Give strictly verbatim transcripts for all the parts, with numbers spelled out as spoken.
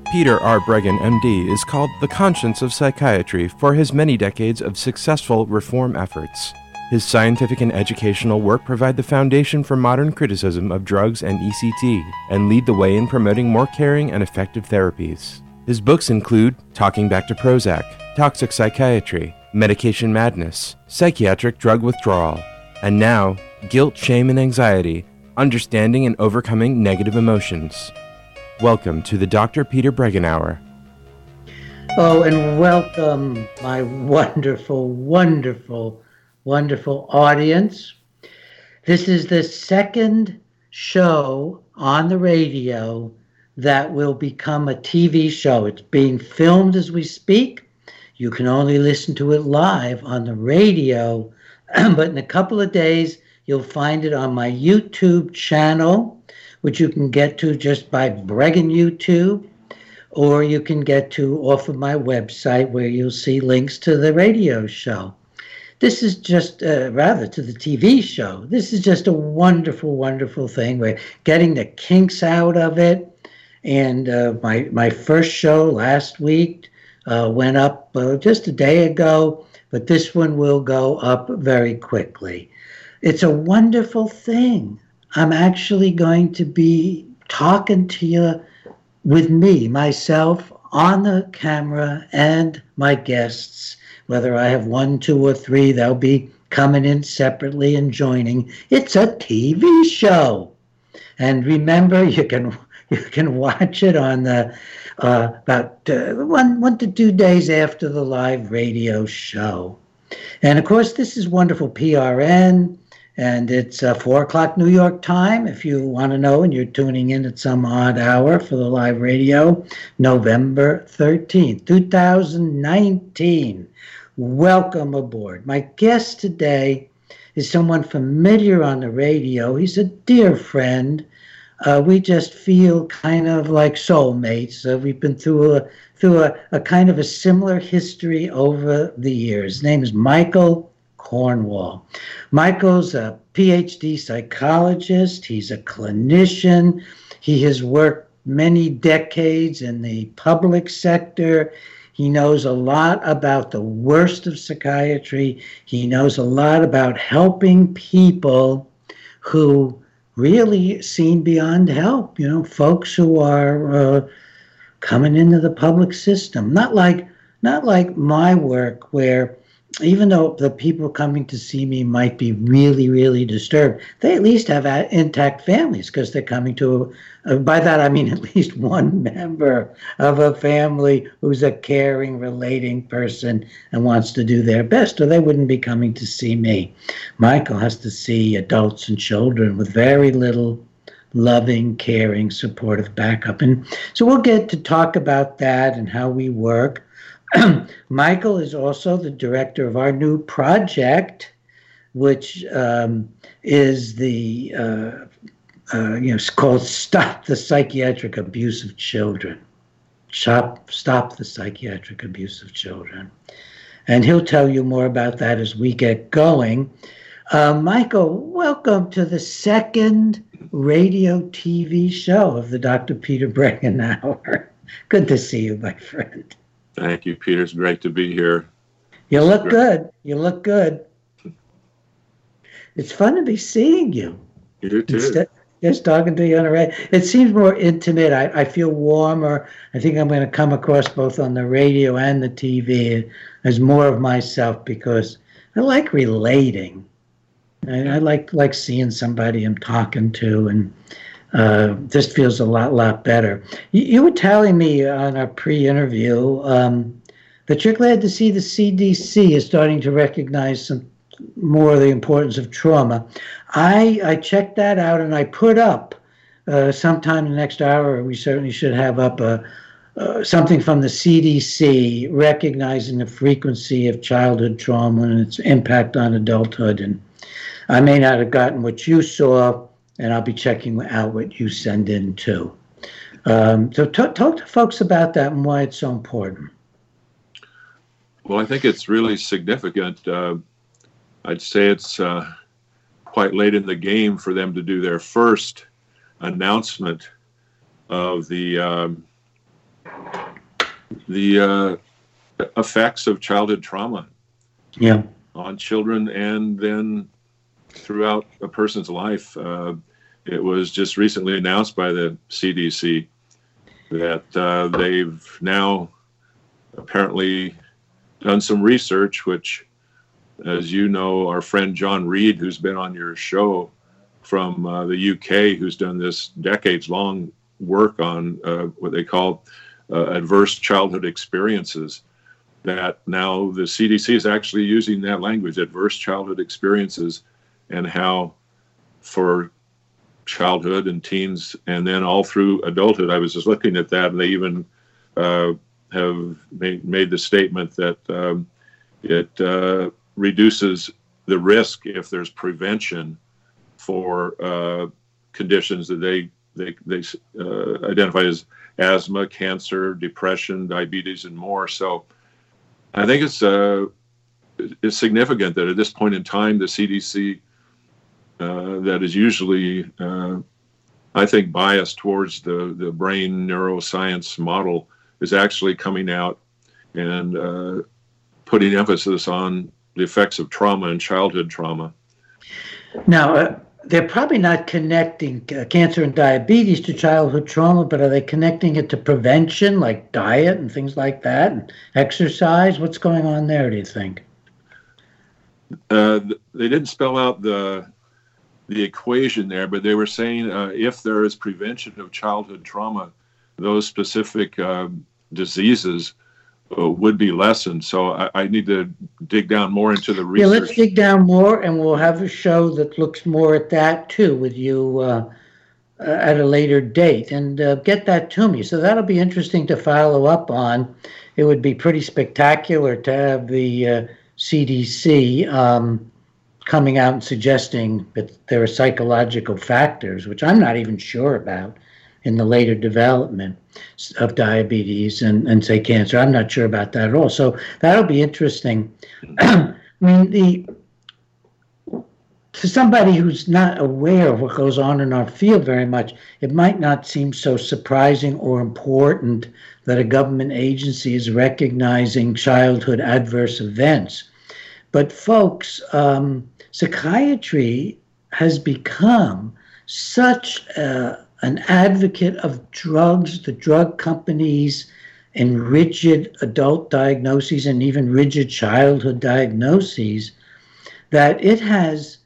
Peter R. Breggin, M D, is called the conscience of psychiatry for his many decades of successful reform efforts. His scientific and educational work provide the foundation for modern criticism of drugs and E C T and lead the way in promoting more caring and effective therapies. His books include Talking Back to Prozac, Toxic Psychiatry, Medication Madness, Psychiatric Drug Withdrawal, and now, Guilt, Shame, and Anxiety, Understanding and Overcoming Negative Emotions. Welcome to the Doctor Peter Breggin Hour. Oh, and welcome, my wonderful, wonderful, wonderful audience. This is the second show on the radio that will become a T V show. It's being filmed as we speak. You can only listen to it live on the radio, but in a couple of days, you'll find it on my YouTube channel, which you can get to just by Breggin YouTube, or you can get to off of my website where you'll see links to the radio show. This is just, uh, rather to the T V show, this is just a wonderful, wonderful thing. We're getting the kinks out of it. And uh, my, my first show last week uh, went up uh, just a day ago, but this one will go up very quickly. It's a wonderful thing. I'm actually going to be talking to you with me, myself, on the camera, and my guests, whether I have one, two, or three, they'll be coming in separately and joining. It's a T V show. And remember, you can you can watch it on the uh, about uh, one, one to two days after the live radio show. And of course, this is wonderful P R N. And it's uh, four o'clock New York time, if you want to know, and you're tuning in at some odd hour for the live radio, November thirteenth, two thousand nineteen. Welcome aboard. My guest today is someone familiar on the radio. He's a dear friend. Uh, we just feel kind of like soulmates. Uh, we've been through a through a, a kind of a similar history over the years. His name is Michael Cornwall. Michael's a P H D psychologist. He's a clinician. He has worked many decades in the public sector. He knows a lot about the worst of psychiatry. He knows a lot about helping people who really seem beyond help. You know, folks who are uh, coming into the public system. Not like, not like my work, where even though the people coming to see me might be really, really disturbed, they at least have intact families because they're coming to, uh, by that I mean at least one member of a family who's a caring, relating person and wants to do their best, or they wouldn't be coming to see me. Michael has to see adults and children with very little loving, caring, supportive backup. And so we'll get to talk about that and how we work. Michael is also the director of our new project, which um, is the, uh, uh, you know, it's called Stop the Psychiatric Abuse of Children. Stop, Stop the Psychiatric Abuse of Children. And he'll tell you more about that as we get going. Uh, Michael, welcome to the second radio T V show of the Doctor Peter Breggin Hour. Good to see you, my friend. Thank you, Peter. It's great to be here. You look good. You look good. It's fun to be seeing you. You do too. Instead, just talking to you on the radio. It seems more intimate. I, I feel warmer. I think I'm going to come across both on the radio and the T V as more of myself because I like relating. I, I like like seeing somebody I'm talking to, and Uh, this feels a lot, lot better. You, you were telling me on our pre-interview um, that you're glad to see the C D C is starting to recognize some more of the importance of trauma. I I checked that out, and I put up uh, sometime in the next hour. We certainly should have up a uh, something from the C D C recognizing the frequency of childhood trauma and its impact on adulthood. And I may not have gotten what you saw, and I'll be checking out what you send in too. Um, so t- talk to folks about that and why it's so important. Well, I think it's really significant. Uh, I'd say it's uh, quite late in the game for them to do their first announcement of the um, the uh, effects of childhood trauma yeah. on children and then throughout a person's life. Uh, it was just recently announced by the C D C that uh, they've now apparently done some research, which, as you know, our friend John Reed, who's been on your show from uh, the U K, who's done this decades-long work on uh, what they call uh, adverse childhood experiences, that now the C D C is actually using that language, adverse childhood experiences, and how for childhood and teens and then all through adulthood. I was just looking at that, and they even uh, have made, made the statement that um, it uh, reduces the risk if there's prevention for uh, conditions that they they, they uh, identify as asthma, cancer, depression, diabetes, and more. So I think it's uh, it's significant that at this point in time, the C D C, uh, that is usually, uh, I think, biased towards the, the brain neuroscience model, is actually coming out and uh, putting emphasis on the effects of trauma and childhood trauma. Now, uh, they're probably not connecting uh, cancer and diabetes to childhood trauma, but are they connecting it to prevention, like diet and things like that, and exercise? What's going on there, do you think? Uh, they didn't spell out the the equation there, but they were saying uh, if there is prevention of childhood trauma, those specific uh, diseases uh, would be lessened. So I, I need to dig down more into the research. Yeah, let's dig down more, and we'll have a show that looks more at that too with you uh, uh, at a later date, and uh, get that to me. So that'll be interesting to follow up on. It would be pretty spectacular to have the uh, C D C um, coming out and suggesting that there are psychological factors, which I'm not even sure about, in the later development of diabetes and, and say cancer. I'm not sure about that at all. So that'll be interesting. I mean, the to somebody who's not aware of what goes on in our field very much, it might not seem so surprising or important that a government agency is recognizing childhood adverse events. But folks, um, psychiatry has become such a, an advocate of drugs, the drug companies, and rigid adult diagnoses and even rigid childhood diagnoses, that it has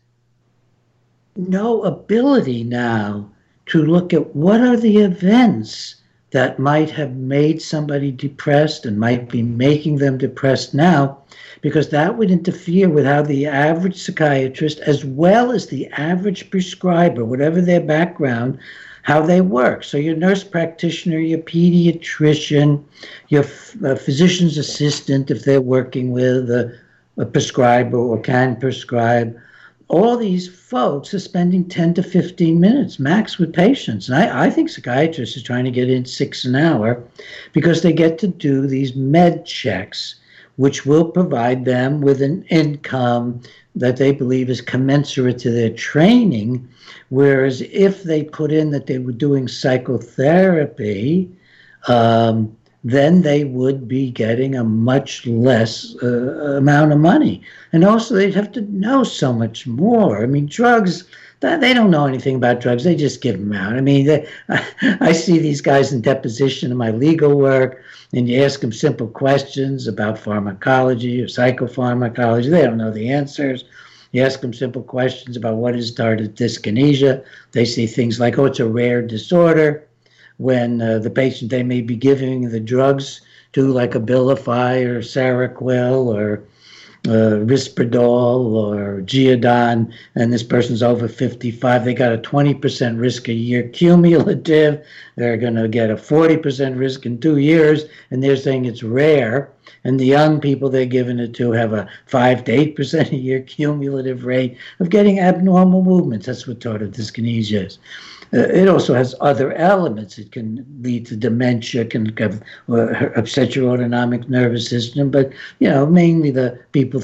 no ability now to look at what are the events that might have made somebody depressed and might be making them depressed now, because that would interfere with how the average psychiatrist, as well as the average prescriber, whatever their background, how they work. So your nurse practitioner, your pediatrician, your uh, physician's assistant, if they're working with a, a prescriber or can prescribe, all these folks are spending ten to fifteen minutes max with patients. And I, I think psychiatrists are trying to get in six an hour because they get to do these med checks, which will provide them with an income that they believe is commensurate to their training. Whereas if they put in that they were doing psychotherapy, um, then they would be getting a much less uh, amount of money. And also they'd have to know so much more. I mean, drugs, they don't know anything about drugs. They just give them out. I mean, they, I see these guys in deposition in my legal work, and you ask them simple questions about pharmacology or psychopharmacology. They don't know the answers. You ask them simple questions about what is tardive dyskinesia. They see things like, oh, it's a rare disorder, when uh, the patient they may be giving the drugs to, like Abilify or Seroquel or uh, Risperdal or Geodon, and this person's over fifty-five, they got a twenty percent risk a year cumulative. They're going to get a forty percent risk in two years, and they're saying it's rare. And the young people they're giving it to have a five to eight percent a year cumulative rate of getting abnormal movements. That's what tardive dyskinesia is. Uh, it also has other elements. It can lead to dementia, can have, uh, upset your autonomic nervous system. But, you know, mainly the people th-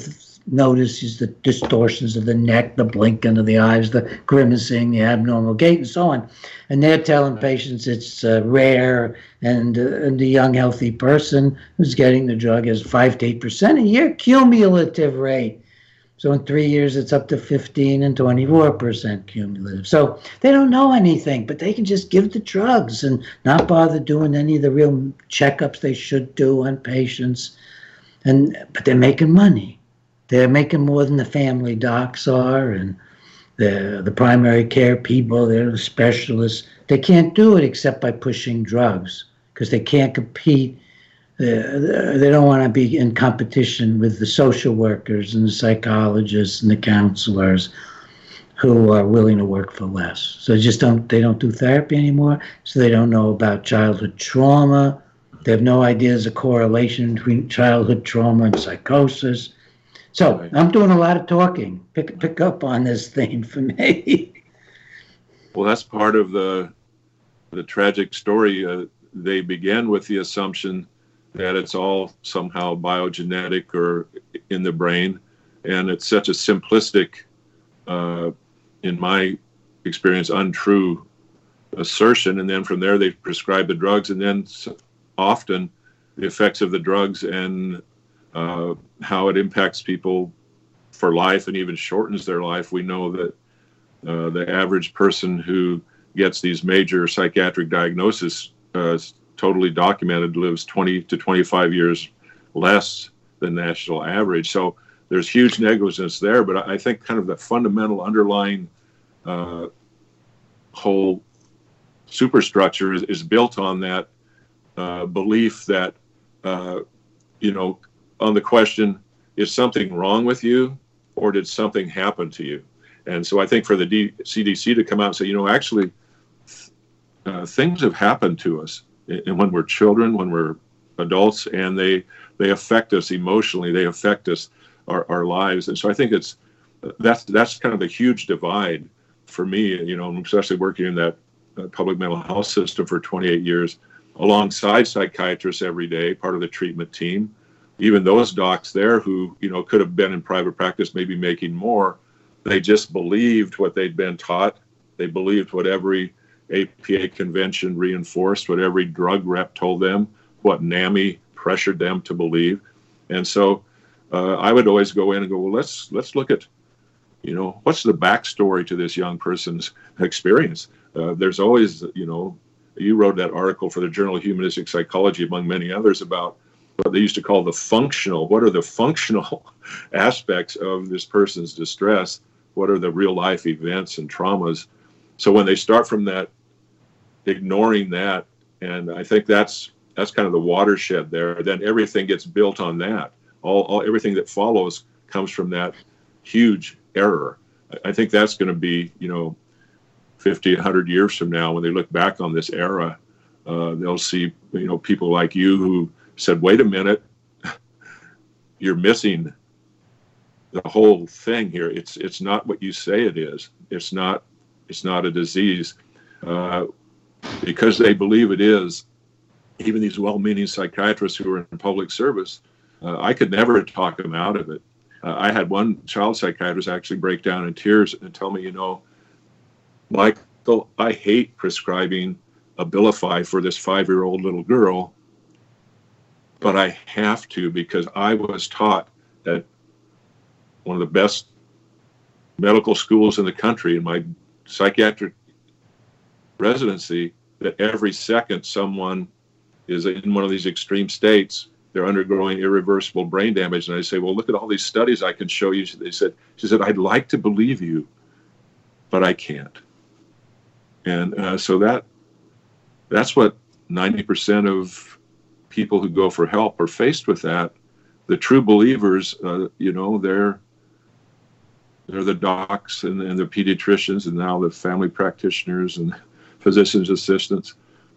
notices the distortions of the neck, the blinking of the eyes, the grimacing, the abnormal gait, and so on. And they're telling patients it's uh, rare, and, uh, and the young, healthy person who's getting the drug has five to eight percent a year cumulative rate. So in three years, it's up to fifteen and twenty-four percent cumulative. So they don't know anything, but they can just give the drugs and not bother doing any of the real checkups they should do on patients. And but they're making money. They're making more than the family docs are, and the the primary care people, they're the specialists. They can't do it except by pushing drugs because they can't compete. Uh, they don't want to be in competition with the social workers and the psychologists and the counselors who are willing to work for less. So they just don't, they don't do therapy anymore. So they don't know about childhood trauma. They have no idea there's a correlation between childhood trauma and psychosis. So right. I'm doing a lot of talking. Pick, pick up on this thing for me. Well, that's part of the, the tragic story. Uh, they began with the assumption that it's all somehow biogenetic or in the brain. And it's such a simplistic, uh, in my experience, untrue assertion. And then from there, they prescribe the drugs, and then often the effects of the drugs and uh, how it impacts people for life and even shortens their life. We know that uh, the average person who gets these major psychiatric diagnoses, uh, totally documented, lives twenty to twenty-five years less than national average. So there's huge negligence there, but I think kind of the fundamental underlying uh, whole superstructure is, is built on that uh, belief that, uh, you know, on the question, is something wrong with you or did something happen to you? And so I think for the D- C D C to come out and say, you know, actually uh, things have happened to us. And when we're children, when we're adults, and they they affect us emotionally, they affect us, our, our lives. And so I think it's that's that's kind of a huge divide for me, you know, especially working in that uh, public mental health system for twenty-eight years, alongside psychiatrists every day, part of the treatment team. Even those docs there who, you know, could have been in private practice, maybe making more, they just believed what they'd been taught. They believed what every A P A convention reinforced, what every drug rep told them, what NAMI pressured them to believe. And so uh, I would always go in and go, well, let's let's look at, you know, what's the backstory to this young person's experience? Uh, there's always, you know, you wrote that article for the Journal of Humanistic Psychology, among many others, about what they used to call the functional. What are the functional aspects of this person's distress? What are the real life events and traumas? So when they start from that, ignoring that, and I think that's that's kind of the watershed there, then everything gets built on that. All, all everything that follows comes from that huge error. I think that's going to be, you know, fifty, one hundred years from now, when they look back on this era, uh, they'll see, you know, people like you who said, wait a minute, you're missing the whole thing here. It's it's not what you say it is. It's not it's not a disease. Uh, because they believe it is, even these well-meaning psychiatrists who are in public service, uh, I could never talk them out of it. Uh, I had one child psychiatrist actually break down in tears and tell me, you know, Michael, I hate prescribing Abilify for this five-year-old little girl, but I have to because I was taught that one of the best medical schools in the country, in my psychiatric residency, that every second someone is in one of these extreme states, they're undergoing irreversible brain damage. And I say, well, look at all these studies I can show you. They said, she said, I'd like to believe you, but I can't. And uh, so that that's what ninety percent of people who go for help are faced with. That the true believers, uh, you know, they're they're the docs and, and the pediatricians and now the family practitioners and physician's assistants.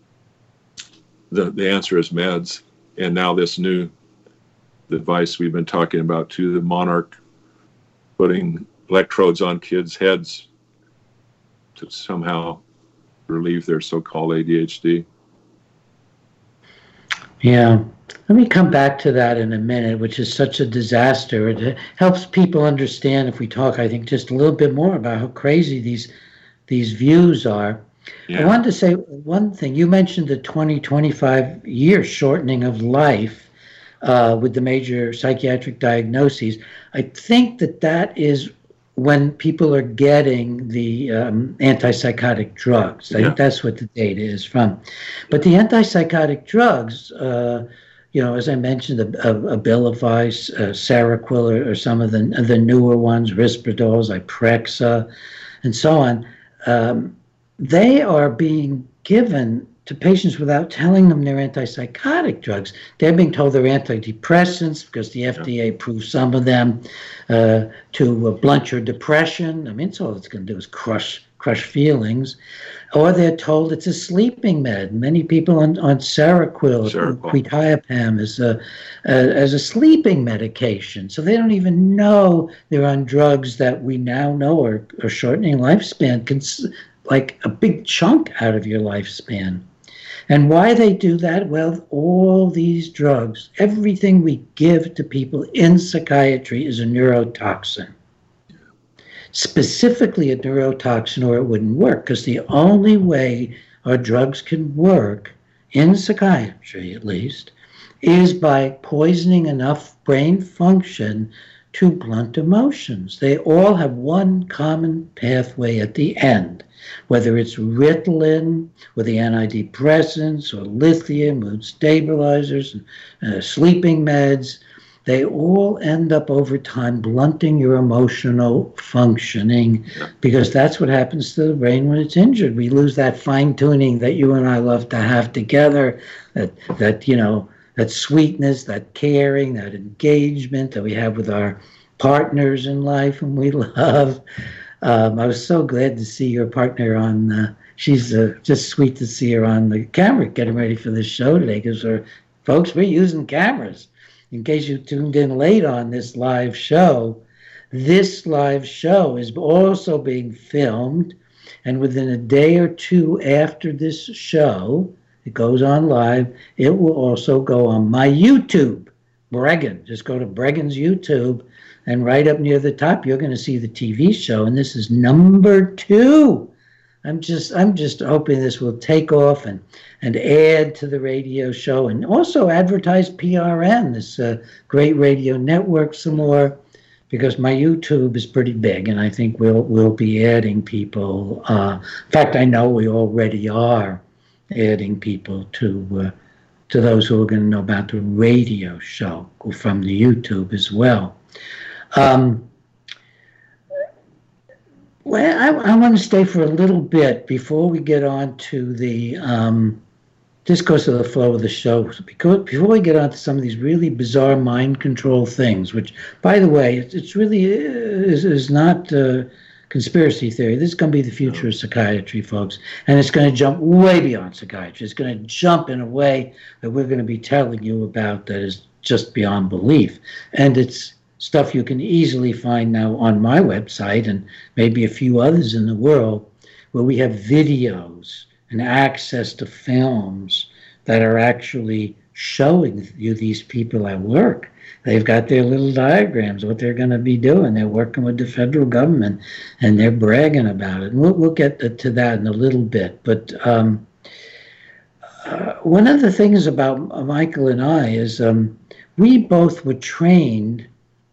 The the answer is meds. And now this new device we've been talking about too, the Monarch, putting electrodes on kids' heads to somehow relieve their so-called A D H D. Yeah. Let me come back to that in a minute, which is such a disaster. It helps people understand if we talk, I think, just a little bit more about how crazy these these views are. Yeah. I wanted to say one thing. You mentioned the twenty, twenty-five year shortening of life uh, with the major psychiatric diagnoses. I think that that is when people are getting the um, antipsychotic drugs. I yeah. think that's what the data is from. But the antipsychotic drugs, uh, you know, as I mentioned, Abilify, uh, Seroquel, or, or some of the the newer ones, Risperdal, Zyprexa, and so on, um, they are being given to patients without telling them they're antipsychotic drugs. They're being told they're antidepressants because the F D A approved some of them uh, to uh, blunt your depression. I mean, it's all it's going to do is crush crush feelings. Or they're told it's a sleeping med. Many people on, on Seroquel, sure. quetiapam, is a, uh, as a sleeping medication. So they don't even know they're on drugs that we now know are, are shortening lifespan, cons- like a big chunk out of your lifespan. And why they do that? Well, all these drugs, everything we give to people in psychiatry is a neurotoxin. Specifically a neurotoxin, or it wouldn't work, because the only way our drugs can work, in psychiatry at least, is by poisoning enough brain function to blunt emotions. They all have one common pathway at the end, whether it's Ritalin or the antidepressants or lithium, mood stabilizers, uh, sleeping meds. They all end up over time blunting your emotional functioning, because that's what happens to the brain when it's injured. We lose that fine tuning that you and I love to have together, that, that you know, that sweetness, that caring, that engagement that we have with our partners in life and we love. Um, I was so glad to see your partner on, uh, she's uh, just sweet to see her on the camera getting ready for this show today, because we're, folks, we're using cameras. In case you tuned in late on this live show, this live show is also being filmed, and within a day or two after this show, it goes on live, it will also go on my YouTube, Bregan. Just go to Bregan's YouTube, and right up near the top, you're going to see the T V show, and this is number two. I'm just I'm just hoping this will take off and, and add to the radio show, and also advertise P R N, this uh, great radio network, some more, because my YouTube is pretty big, and I think we'll we'll be adding people. Uh, in fact, I know we already are adding people to uh, to those who are going to know about the radio show from the YouTube as well. Um, Well, I, I want to stay for a little bit before we get on to the, um, this goes to the flow of the show, because before we get on to some of these really bizarre mind control things, which, by the way, it's, it's really is, is not uh, conspiracy theory. This is going to be the future of psychiatry, folks, and it's going to jump way beyond psychiatry. It's going to jump in a way that we're going to be telling you about that is just beyond belief, and it's stuff you can easily find now on my website and maybe a few others in the world, where we have videos and access to films that are actually showing you these people at work. They've got their little diagrams, what they're going to be doing. They're working with the federal government, and they're bragging about it. And we'll, we'll get to that in a little bit. But um, uh, one of the things about Michael and I is um, we both were trained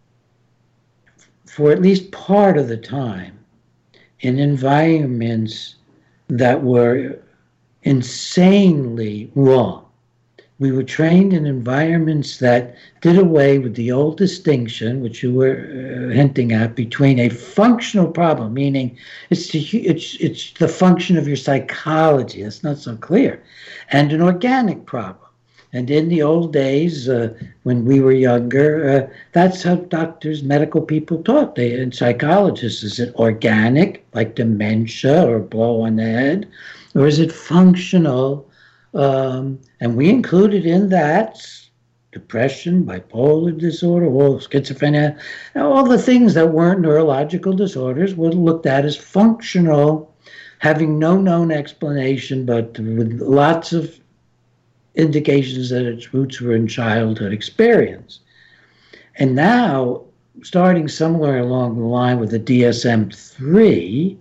for at least part of the time in environments that were insanely wrong. We were trained in environments that did away with the old distinction, which you were uh, hinting at, between a functional problem, meaning it's the, it's, it's the function of your psychology, that's not so clear, and an organic problem. And in the old days, uh, when we were younger, uh, that's how doctors, medical people taught. They, and psychologists, is it organic, like dementia or blow on the head, or is it functional? Um, and we included in that depression, bipolar disorder, all schizophrenia, all the things that weren't neurological disorders were looked at as functional, having no known explanation, but with lots of indications that its roots were in childhood experience. And now, starting somewhere along the line with the D S M three,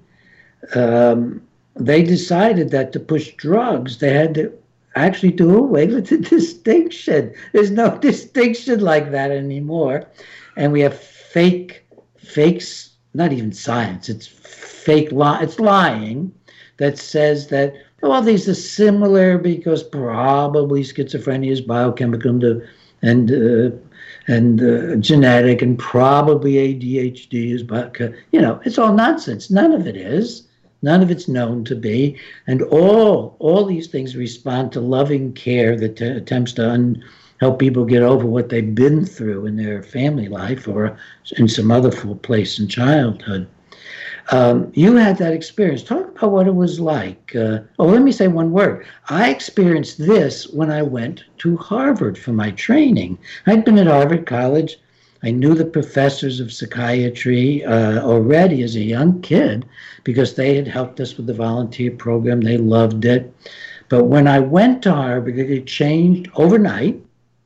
um, they decided that to push drugs, they had to actually do away with the distinction. There's no distinction like that anymore. And we have fake, fakes, not even science, it's fake, li- it's lying that says that, well, these are similar because probably schizophrenia is biochemical to, and uh, and uh, genetic, and probably A D H D is, but you know, it's all nonsense. None of it is. None of it's known to be. And all all these things respond to loving care that t- attempts to un- help people get over what they've been through in their family life or in some other place in childhood. Um, you had that experience. Talk about what it was like. Uh, oh, let me say one word. I experienced this when I went to Harvard for my training. I'd been at Harvard College. I knew the professors of psychiatry uh, already as a young kid because they had helped us with the volunteer program. They loved it. But when I went to Harvard, it changed overnight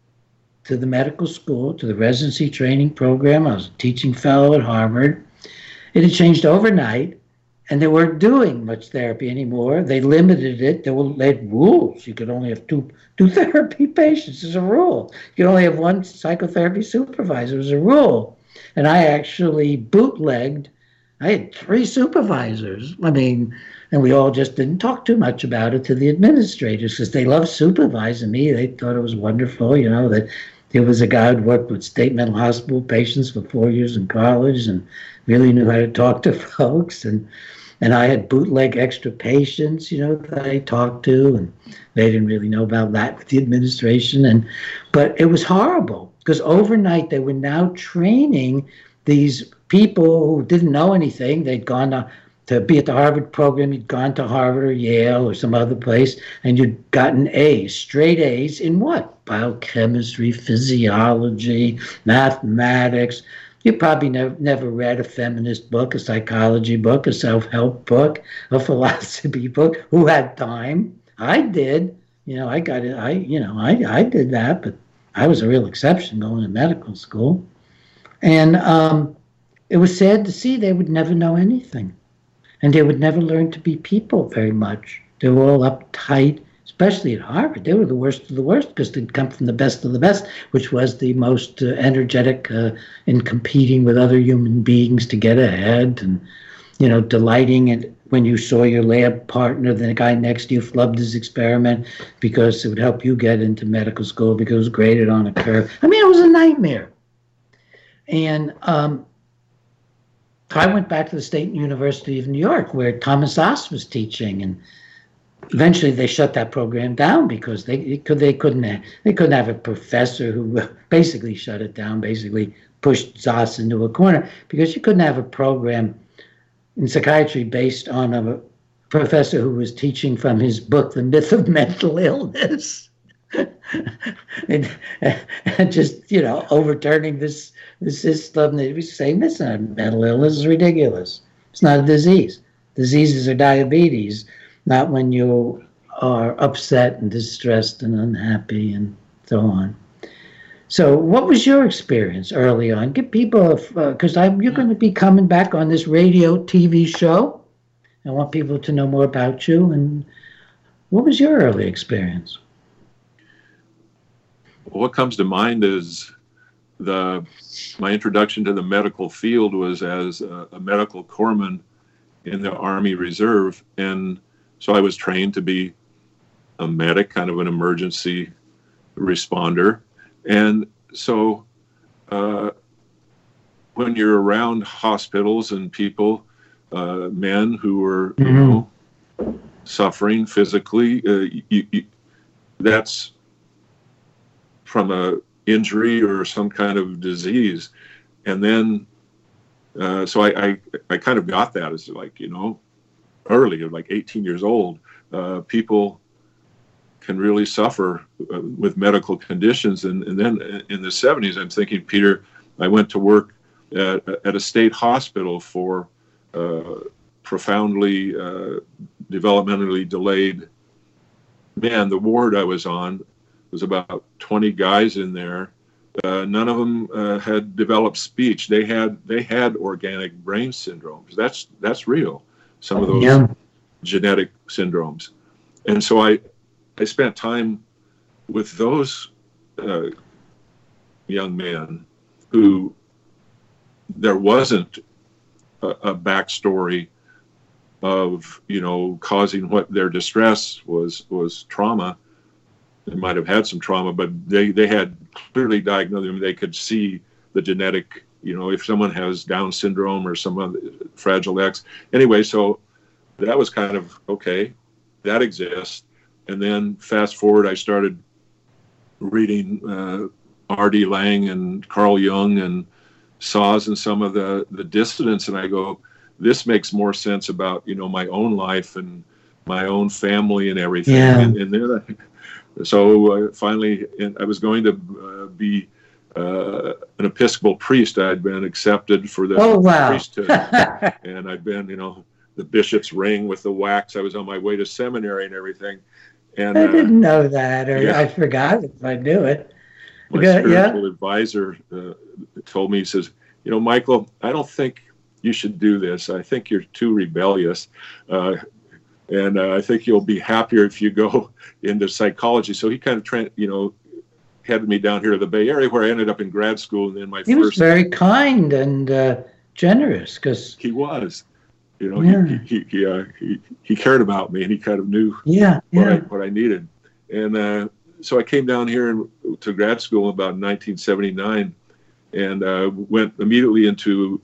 to the medical school, to the residency training program. I was a teaching fellow at Harvard. It had changed overnight, and they weren't doing much therapy anymore. They limited it. They, were, they had rules. You could only have two two therapy patients as a rule. You could only have one psychotherapy supervisor as a rule. And I actually bootlegged. I had three supervisors. I mean, and we all just didn't talk too much about it to the administrators because they loved supervising me. They thought it was wonderful, you know, that there was a guy who worked with state mental hospital patients for four years in college and really knew how to talk to folks. And and I had bootleg extra patients, you know, that I talked to, and they didn't really know about that with the administration. And but it was horrible because overnight they were now training these people who didn't know anything. They'd gone to, to be at the Harvard program, you'd gone to Harvard or Yale or some other place, and you'd gotten A's, straight A's in what? Biochemistry, physiology, mathematics. You probably never, never read a feminist book, a psychology book, a self-help book, a philosophy book. Who had time? I did. You know, I got it. I, you know, I, I did that, but I was a real exception going to medical school. And um, it was sad to see they would never know anything. And they would never learn to be people very much. They were all uptight, especially at Harvard. They were the worst of the worst because they'd come from the best of the best, which was the most uh, energetic uh, in competing with other human beings to get ahead and, you know, delighting in when you saw your lab partner, the guy next to you flubbed his experiment because it would help you get into medical school because it was graded on a curve. I mean, it was a nightmare. And um, I went back to the State University of New York where Thomas Oss was teaching, and eventually they shut that program down because they could they couldn't have, they couldn't have a professor who basically shut it down, basically pushed Oss into a corner because you couldn't have a program in psychiatry based on a professor who was teaching from his book, The Myth of Mental Illness. and, and just, you know, overturning this, this system that was saying this is not mental illness, is ridiculous. It's not a disease. Diseases are diabetes, not when you are upset and distressed and unhappy and so on. So what was your experience early on? Give people, because uh, you're going to be coming back on this radio T V show. I want people to know more about you. And what was your early experience? What comes to mind is the my introduction to the medical field was as a, a medical corpsman in the Army Reserve. And so I was trained to be a medic, kind of an emergency responder. And so uh, when you're around hospitals and people, uh, men who were, you mm-hmm. know, suffering physically, uh, you, you, that's from a injury or some kind of disease. And then, uh, so I, I, I kind of got that as like, you know, early, like eighteen years old, uh, people can really suffer uh, with medical conditions. And, and then in the seventies, I'm thinking, Peter, I went to work at, at a state hospital for uh, profoundly uh, developmentally delayed men. The ward I was on, was about twenty guys in there. Uh, none of them uh, had developed speech. They had they had organic brain syndromes. That's that's real. Some of those yeah. genetic syndromes. And so I I spent time with those uh, young men who there wasn't a, a backstory of, you know, causing what their distress was was trauma. They might have had some trauma, but they, they had clearly diagnosed them. They could see the genetic, you know, if someone has Down syndrome or some other Fragile X. Anyway, so that was kind of, okay, that exists. And then fast forward, I started reading uh, R D Laing and Carl Jung and Saz and some of the, the dissidents, and I go, this makes more sense about, you know, my own life and my own family and everything. Yeah. And, and then I, so uh, finally, I was going to uh, be uh, an Episcopal priest. I had been accepted for the oh, wow. priesthood, and I'd been, you know, the bishop's ring with the wax. I was on my way to seminary and everything. And I uh, didn't know that, or yeah. I forgot if I knew it. My yeah, spiritual yeah. advisor uh, told me, he says, you know, Michael, I don't think you should do this. I think you're too rebellious. Uh, and uh, I think you'll be happier if you go into psychology. So he kind of, tra- you know, headed me down here to the Bay Area, where I ended up in grad school. And then my he first... was very kind and uh, generous. Cause he was. You know, yeah. he he he, uh, he he cared about me, and he kind of knew yeah, what, yeah. I, what I needed. And uh, so I came down here in, to grad school in about nineteen seventy-nine, and uh, went immediately into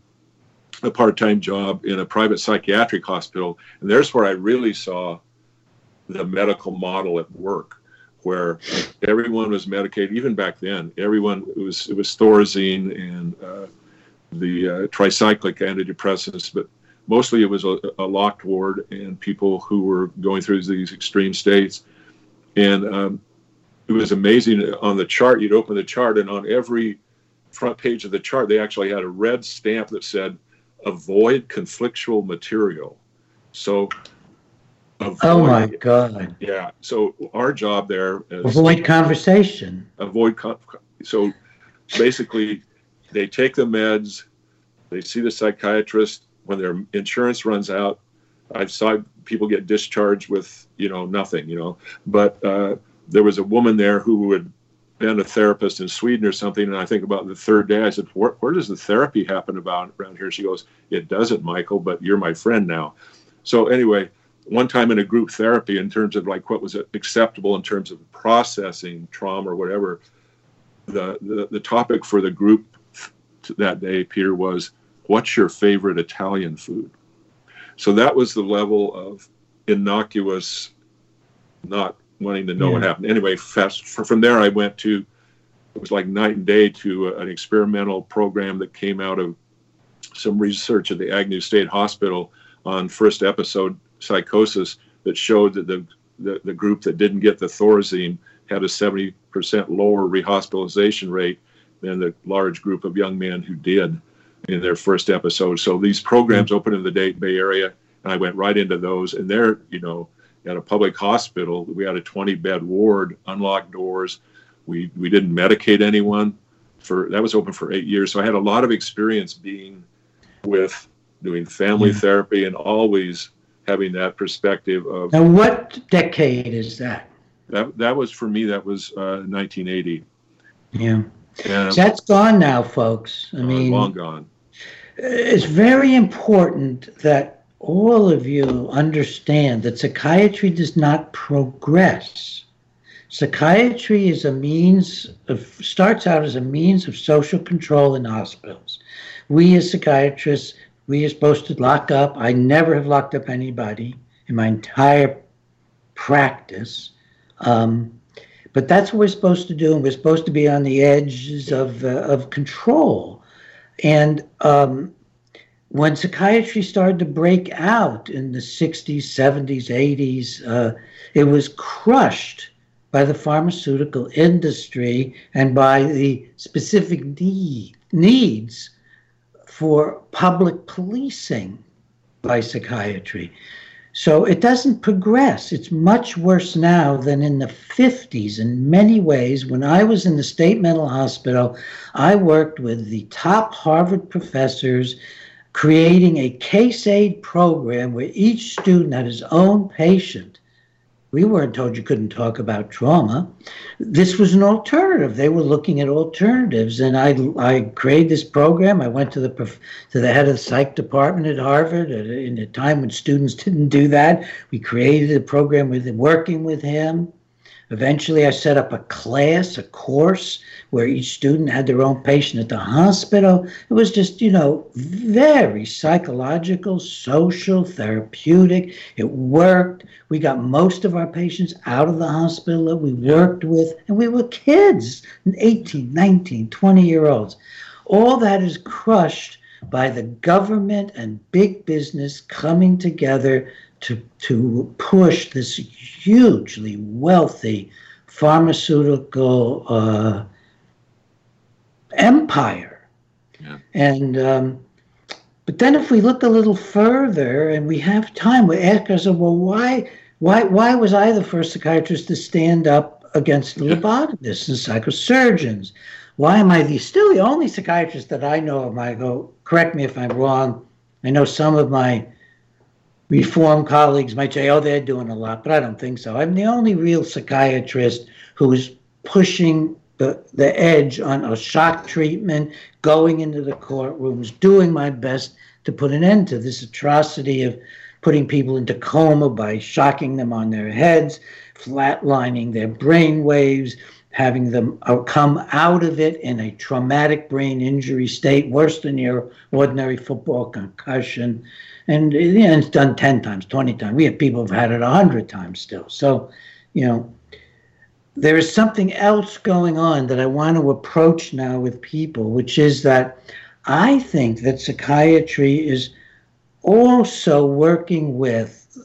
a part-time job in a private psychiatric hospital. And there's where I really saw the medical model at work, where everyone was medicated. Even back then, everyone it was it was Thorazine and uh, the uh, tricyclic antidepressants, but mostly it was a, a locked ward and people who were going through these extreme states. And um, it was amazing. On the chart, you'd open the chart, and on every front page of the chart, they actually had a red stamp that said, avoid conflictual material. So, avoid, oh my God. Yeah. So our job there is avoid conversation. Avoid. Con- so basically, they take the meds, they see the psychiatrist. When their insurance runs out, I've saw people get discharged with, you know, nothing, you know, but uh, there was a woman there who had been a therapist in Sweden or something. And I think about the third day, I said, where, where does the therapy happen about around here? She goes, it doesn't, Michael, but you're my friend now. So anyway, one time in a group therapy, in terms of like what was acceptable in terms of processing trauma or whatever, the, the, the topic for the group that day, Peter, was, what's your favorite Italian food? So that was the level of innocuous, not wanting to know yeah. what happened. Anyway, fast from there, I went to, it was like night and day, to an experimental program that came out of some research at the Agnew State Hospital on first episode psychosis that showed that the, the, the group that didn't get the Thorazine had a seventy percent lower rehospitalization rate than the large group of young men who did in their first episode. So these programs mm-hmm. opened in the Dayton Bay Area, and I went right into those. And there, you know, at a public hospital, we had a twenty bed ward, unlocked doors. We we didn't medicate anyone. For that was open for eight years. So I had a lot of experience being with doing family mm-hmm. therapy and always having that perspective of. Now, what decade is that? That that was for me. That was uh, nineteen eighty. Yeah. And so that's gone now, folks. I uh, mean, long gone. It's very important that all of you understand that psychiatry does not progress. Psychiatry is a means of, starts out as a means of social control in hospitals. We as psychiatrists, we are supposed to lock up. I never have locked up anybody in my entire practice. Um, but that's what we're supposed to do, and we're supposed to be on the edges of, uh, of control. And um, when psychiatry started to break out in the sixties, seventies, eighties, uh, it was crushed by the pharmaceutical industry and by the specific need, needs for public policing by psychiatry. So it doesn't progress. It's much worse now than in the fifties in many ways. When I was in the state mental hospital, I worked with the top Harvard professors creating a case aid program where each student had his own patient. We weren't told you couldn't talk about trauma. This was an alternative. They were looking at alternatives, and I I created this program. I went to the to the head of the psych department at Harvard at, in a time when students didn't do that. We created a program with him, working with him. Eventually, I set up a class, a course, where each student had their own patient at the hospital. It was just, you know, very psychological, social, therapeutic. It worked. We got most of our patients out of the hospital that we worked with, and we were kids, eighteen, nineteen, twenty-year-olds. All that is crushed by the government and big business coming together to to push this hugely wealthy pharmaceutical uh, empire. Yeah. And um, but then if we look a little further and we have time, we ask ourselves, well, why why why was I the first psychiatrist to stand up against the lobotomists and psychosurgeons? Why am I the, still the only psychiatrist that I know of? I go, correct me if I'm wrong. I know some of my reform colleagues might say, oh, they're doing a lot, but I don't think so. I'm the only real psychiatrist who is pushing the, the edge on a shock treatment, going into the courtrooms, doing my best to put an end to this atrocity of putting people into coma by shocking them on their heads, flatlining their brain waves, having them come out of it in a traumatic brain injury state, worse than your ordinary football concussion. And you know, it's done ten times, twenty times. We have people who've had it one hundred times still. So, you know, there is something else going on that I want to approach now with people, which is that I think that psychiatry is also working with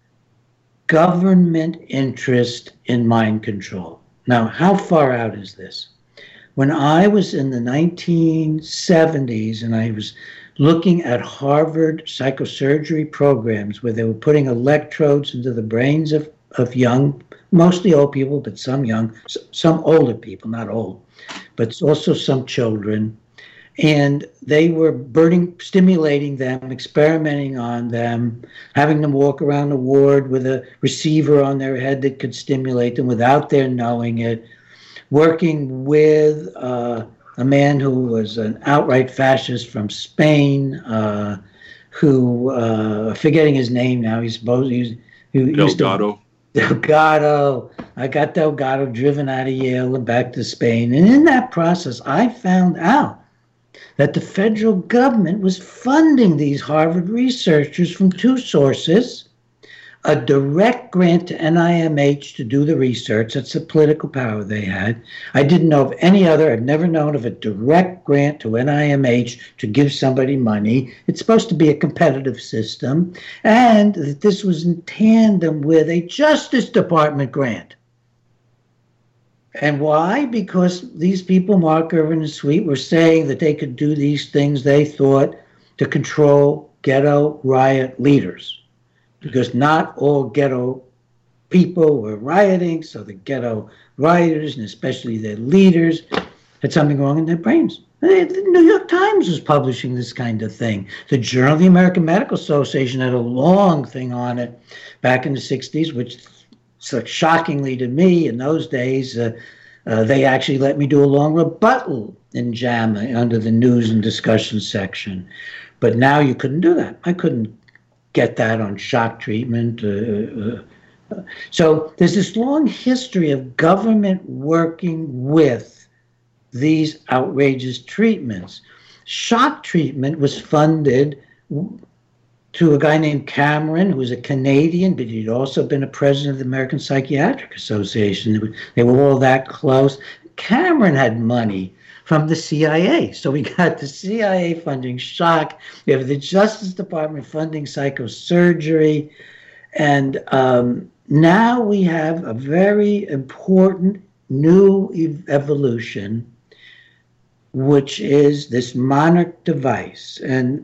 government interest in mind control. Now, how far out is this? When I was in the nineteen seventies and I was looking at Harvard psychosurgery programs where they were putting electrodes into the brains of, of young, mostly old people, but some young, some older people, not old, but also some children. And they were burning, stimulating them, experimenting on them, having them walk around the ward with a receiver on their head that could stimulate them without their knowing it, working with uh, a man who was an outright fascist from Spain, uh, who, uh, forgetting his name now, he's supposed he, he used Delgado. To, Delgado. I got Delgado driven out of Yale and back to Spain. And in that process, I found out that the federal government was funding these Harvard researchers from two sources: a direct grant to N I M H to do the research. That's the political power they had. I didn't know of any other. I've never known of a direct grant to N I M H to give somebody money. It's supposed to be a competitive system. And that this was in tandem with a Justice Department grant. And why? Because these people, Mark Irvin and Sweet, were saying that they could do these things they thought to control ghetto riot leaders. Because not all ghetto people were rioting, so the ghetto rioters, and especially their leaders, had something wrong in their brains. The New York Times was publishing this kind of thing. The Journal of the American Medical Association had a long thing on it back in the sixties, which, so shockingly to me, in those days, uh, uh, they actually let me do a long rebuttal in JAMA under the news and discussion section. But now you couldn't do that. I couldn't get that on shock treatment. Uh, uh, so there's this long history of government working with these outrageous treatments. Shock treatment was funded to a guy named Cameron, who was a Canadian, but he'd also been a president of the American Psychiatric Association. They were all that close. Cameron had money from the C I A. So we got the C I A funding shock. We have the Justice Department funding psychosurgery. And um, now we have a very important new ev- evolution, which is this Monarch device. And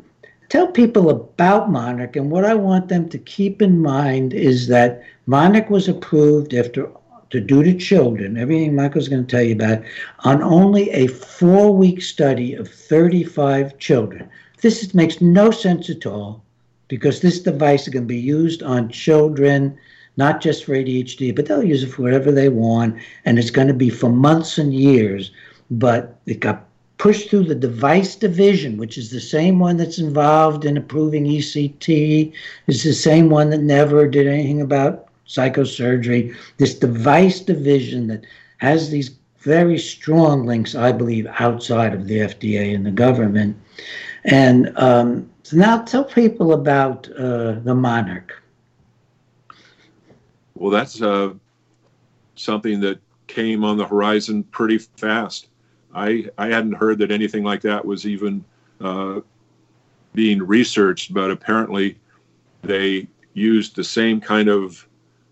tell people about Monarch, and what I want them to keep in mind is that Monarch was approved after to do to children, everything Michael's going to tell you about, on only a four-week study of thirty-five children. This is, makes no sense at all, because this device is going to be used on children, not just for A D H D, but they'll use it for whatever they want, and it's going to be for months and years. But it got pushed through the device division, which is the same one that's involved in approving E C T. It's the same one that never did anything about psychosurgery. This device division that has these very strong links, I believe, outside of the F D A and the government. And um, so now tell people about uh, the Monarch. Well, that's uh, something that came on the horizon pretty fast. I, I hadn't heard that anything like that was even uh, being researched, but apparently they used the same kind of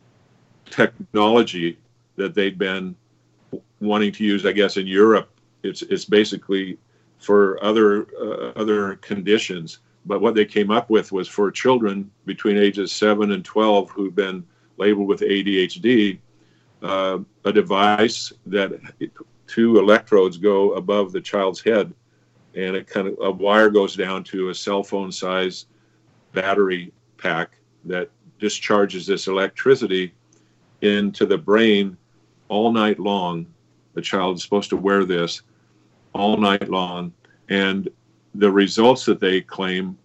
technology that they'd been wanting to use, I guess, in Europe. It's it's basically for other uh, other conditions, but what they came up with was for children between ages seven and twelve who've been labeled with A D H D, uh, a device that two electrodes go above the child's head, and it kind of a wire goes down to a cell phone size battery pack that discharges this electricity into the brain all night long. The child is supposed to wear this all night long, and the results that they claim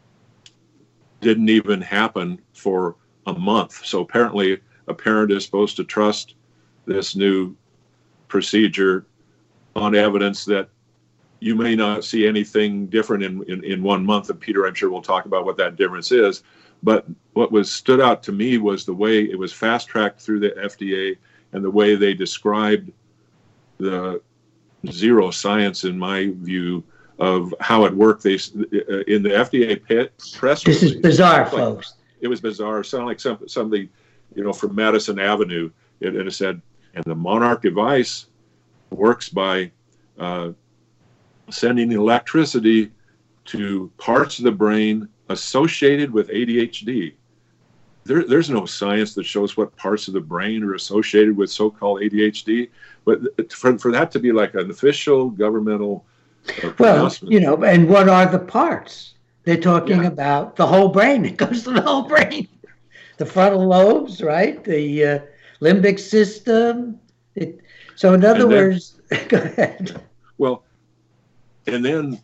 didn't even happen for a month. So apparently a parent is supposed to trust this new procedure on evidence that you may not see anything different in, in, in one month. And Peter, I'm sure we'll talk about what that difference is. But what was stood out to me was the way it was fast-tracked through the F D A and the way they described the zero science, in my view, of how it worked. They in the F D A press release. This is bizarre, like, folks. It was bizarre. It sounded like some, something, you know, from Madison Avenue. It, and it said, and the Monarch device works by uh, sending electricity to parts of the brain associated with A D H D. There, there's no science that shows what parts of the brain are associated with so-called A D H D, but for, for that to be like an official governmental uh, well, you know, and what are the parts? They're talking Yeah. about the whole brain. It goes to the whole brain. The frontal lobes, right? The uh, limbic system. It, so in other And then- words, go ahead. Well, and then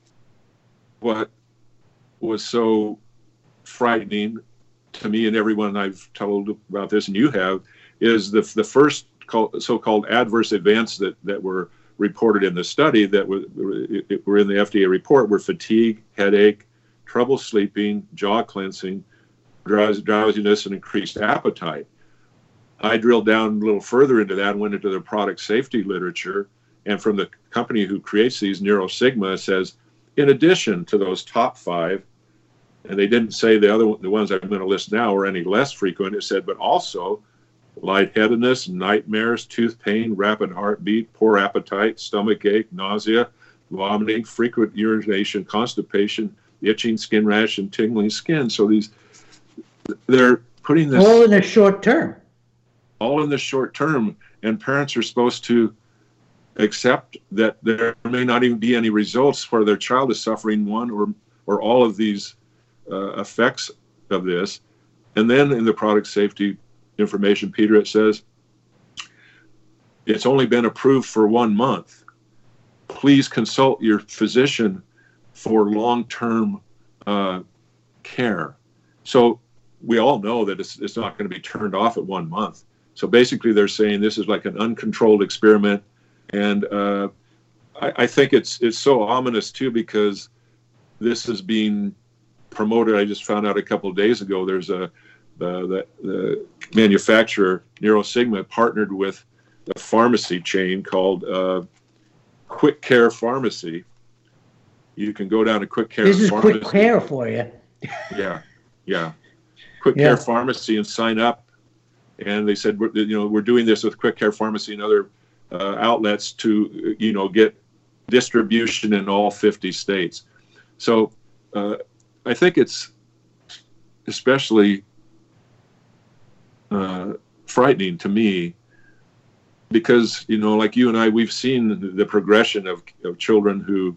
what was so frightening to me and everyone I've told about this, and you have, is the the first call, so-called adverse events that, that were reported in the study that were, were in the F D A report were fatigue, headache, trouble sleeping, jaw cleansing, drowsiness, and increased appetite. I drilled down a little further into that and went into the product safety literature, and from the company who creates these, NeuroSigma, says, in addition to those top five, and they didn't say the other the ones I'm going to list now are any less frequent. It said, but also lightheadedness, nightmares, tooth pain, rapid heartbeat, poor appetite, stomach ache, nausea, vomiting, frequent urination, constipation, itching, skin rash, and tingling skin. So these, they're putting this All in the short term. all in the short term, and parents are supposed to accept that there may not even be any results where their child is suffering one or or all of these uh, effects of this. And then in the product safety information, Peter, it says it's only been approved for one month. Please consult your physician for long-term uh, care. So we all know that it's, it's not going to be turned off at one month. So basically they're saying this is like an uncontrolled experiment. And uh, I, I think it's it's so ominous too, because this is being promoted. I just found out a couple of days ago, there's a the, the, the manufacturer, NeuroSigma, partnered with a pharmacy chain called uh, Quick Care Pharmacy. You can go down to Quick Care This is Pharmacy. quick care for you. Yeah, yeah. Quick Yeah. Care Pharmacy, and sign up. And they said, we're, you know, we're doing this with Quick Care Pharmacy and other uh, outlets to, you know, get distribution in all fifty states. So uh, I think it's especially uh, frightening to me because, you know, like you and I, we've seen the, the progression of, of children who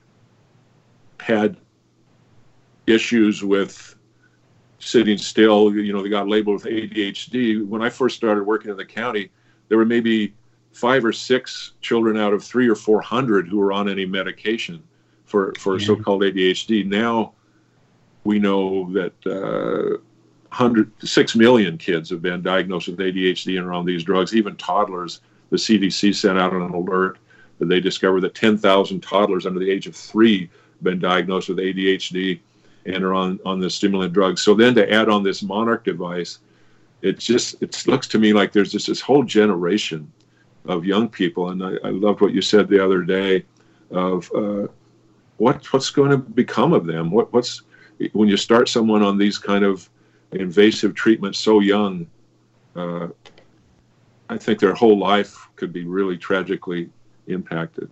had issues with sitting still. You know, they got labeled with A D H D. When I first started working in the county, there were maybe five or six children out of three or four hundred who were on any medication for, for yeah. so-called A D H D. Now we know that uh, one hundred, six million kids have been diagnosed with A D H D and are on these drugs, even toddlers. The C D C sent out an alert that they discovered that ten thousand toddlers under the age of three have been diagnosed with A D H D and are on, on the stimulant drugs. So then to add on this Monarch device, it just it looks to me like there's just this whole generation of young people. And I, I loved what you said the other day of uh, what what's going to become of them. What what's when you start someone on these kind of invasive treatments so young, uh, I think their whole life could be really tragically impacted.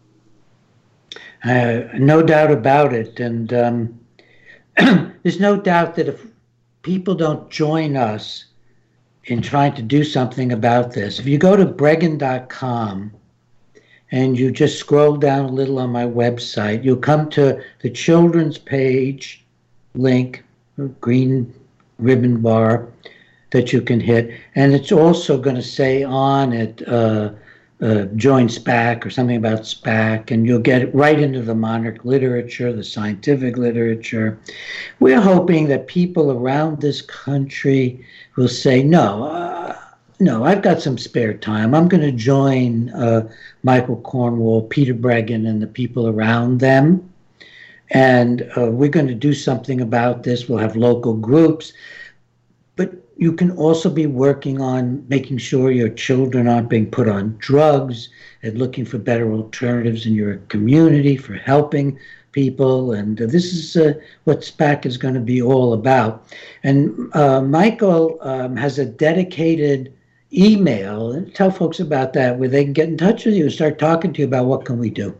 Uh, no doubt about it. And um, there's no doubt that if people don't join us in trying to do something about this, if you go to Bregan dot com and you just scroll down a little on my website, you'll come to the children's page link, green ribbon bar that you can hit. And it's also going to say on it, uh, uh, join SPAC or something about SPAC, and you'll get it right into the Monarch literature, the scientific literature. We're hoping that people around this country will say, no, uh, no, I've got some spare time. I'm going to join uh, Michael Cornwall, Peter Bregan, and the people around them. And uh, we're going to do something about this. We'll have local groups. But you can also be working on making sure your children aren't being put on drugs and looking for better alternatives in your community for helping people. And uh, this is uh, what SPAC is going to be all about. And uh, Michael um, has a dedicated email. And tell folks about that, where they can get in touch with you and start talking to you about what can we do.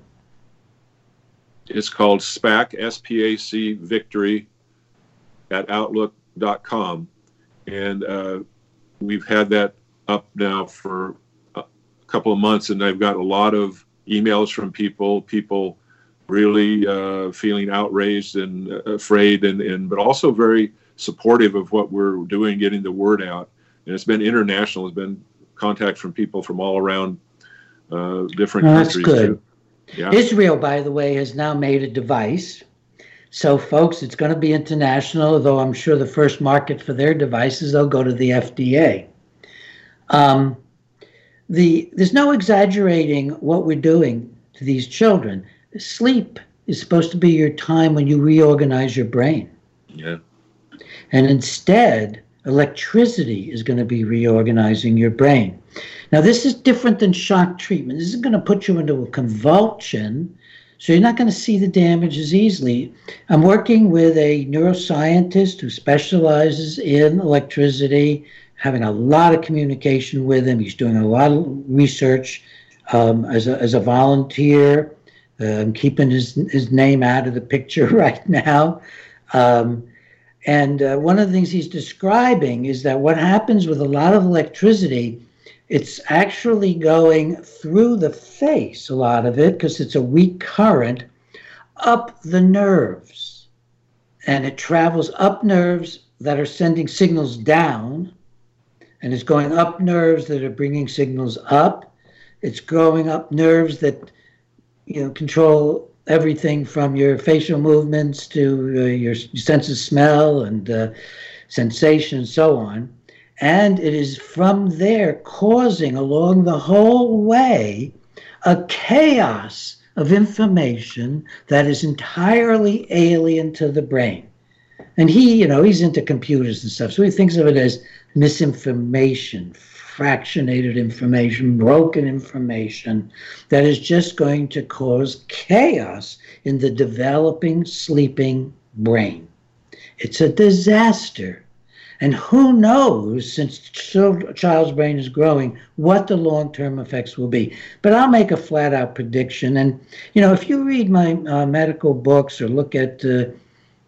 It's called SPAC, S P A C, Victory at outlook dot com. And uh, we've had that up now for a couple of months, and I've got a lot of emails from people, people really uh, feeling outraged and afraid, and, and but also very supportive of what we're doing, getting the word out. And it's been international. It's been contact from people from all around uh, different well, countries. That's good. Too. Yeah. Israel, by the way, has now made a device. So, folks, it's going to be international, though I'm sure the first market for their devices, they'll go to the F D A. Um, the, there's no exaggerating what we're doing to these children. Sleep is supposed to be your time when you reorganize your brain. Yeah. And instead, electricity is going to be reorganizing your brain. Now, this is different than shock treatment. This is going to put you into a convulsion, so you're not going to see the damage as easily. I'm working with a neuroscientist who specializes in electricity, having a lot of communication with him. He's doing a lot of research um, as, a, as a volunteer. Uh, I'm keeping his, his name out of the picture right now. Um, and uh, one of the things he's describing is that what happens with a lot of electricity, it's actually going through the face, a lot of it, because it's a weak current, up the nerves. And it travels up nerves that are sending signals down, and it's going up nerves that are bringing signals up. It's growing up nerves that, you know, control everything from your facial movements to uh, your sense of smell and uh, sensation and so on. And it is from there causing along the whole way a chaos of information that is entirely alien to the brain. And he, you know, he's into computers and stuff, so he thinks of it as misinformation, fractionated information, broken information that is just going to cause chaos in the developing, sleeping brain. It's a disaster. And who knows, since a child's brain is growing, what the long-term effects will be. But I'll make a flat-out prediction. And, you know, if you read my uh, medical books or look at uh,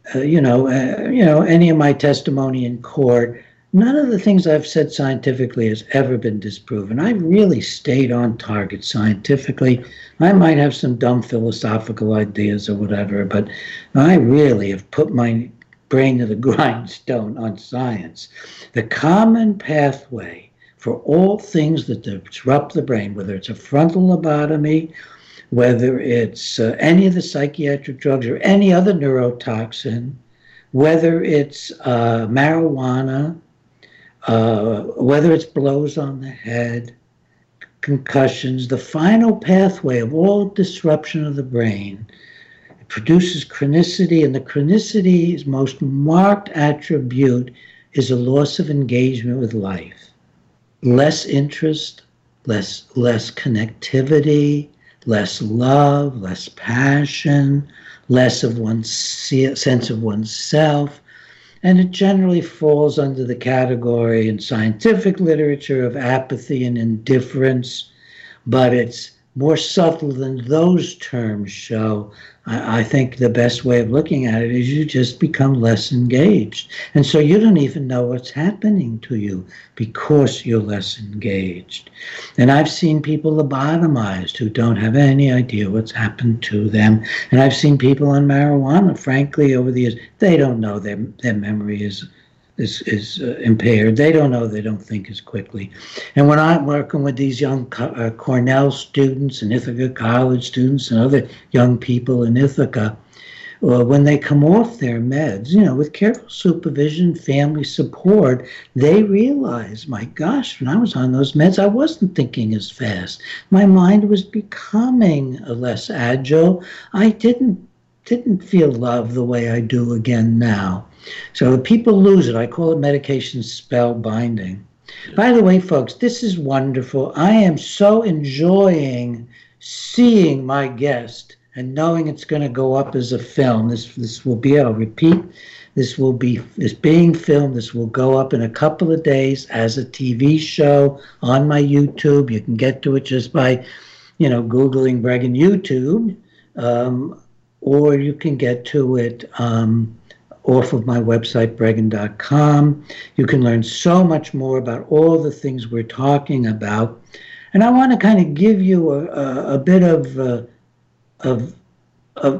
uh, you know, uh, you know, any of my testimony in court, none of the things I've said scientifically has ever been disproven. I've really stayed on target scientifically. I might have some dumb philosophical ideas or whatever, but I really have put my brain to the grindstone on science. The common pathway for all things that disrupt the brain, whether it's a frontal lobotomy, whether it's uh, any of the psychiatric drugs or any other neurotoxin, whether it's uh, marijuana, uh, whether it's blows on the head, concussions, the final pathway of all disruption of the brain, it produces chronicity, and the chronicity's most marked attribute is a loss of engagement with life. Less interest, less, less connectivity, less love, less passion, less of one's sense of oneself. And it generally falls under the category in scientific literature of apathy and indifference, but it's more subtle than those terms show. I, I think the best way of looking at it is you just become less engaged. And so you don't even know what's happening to you because you're less engaged. And I've seen people lobotomized who don't have any idea what's happened to them. And I've seen people on marijuana, frankly, over the years, they don't know their, their memory is is, is uh, impaired. They don't know, they don't think as quickly. And when I'm working with these young uh, Cornell students and Ithaca College students and other young people in Ithaca, well, when they come off their meds, you know, with careful supervision, family support, they realize, my gosh, when I was on those meds, I wasn't thinking as fast. My mind was becoming less agile. I didn't didn't feel love the way I do again now. So people lose it. I call it medication spell binding. By the way, folks, this is wonderful. I am so enjoying seeing my guest and knowing it's going to go up as a film. This this will be, I'll repeat, this will be is being filmed. This will go up in a couple of days as a T V show on my YouTube. You can get to it just by, you know, Googling Breggin YouTube, um, or you can get to it um, off of my website, breggin dot com. You can learn so much more about all the things we're talking about. And I want to kind of give you a, a, a bit of, uh, of, of,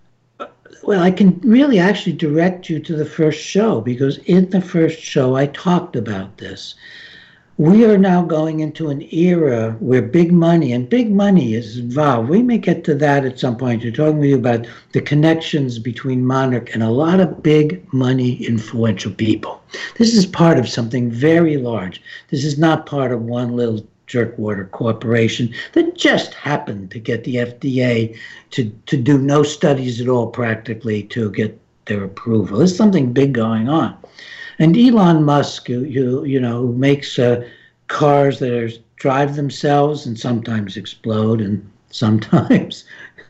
well, I can really actually direct you to the first show, because in the first show I talked about this. We are now going into an era where big money, and big money is involved. We may get to that at some point. You're talking to you about the connections between Monarch and a lot of big money influential people. This is part of something very large. This is not part of one little jerkwater corporation that just happened to get the F D A to, to do no studies at all practically to get their approval. There's something big going on. And Elon Musk, who, you, you know, who makes uh, cars that are, drive themselves and sometimes explode and sometimes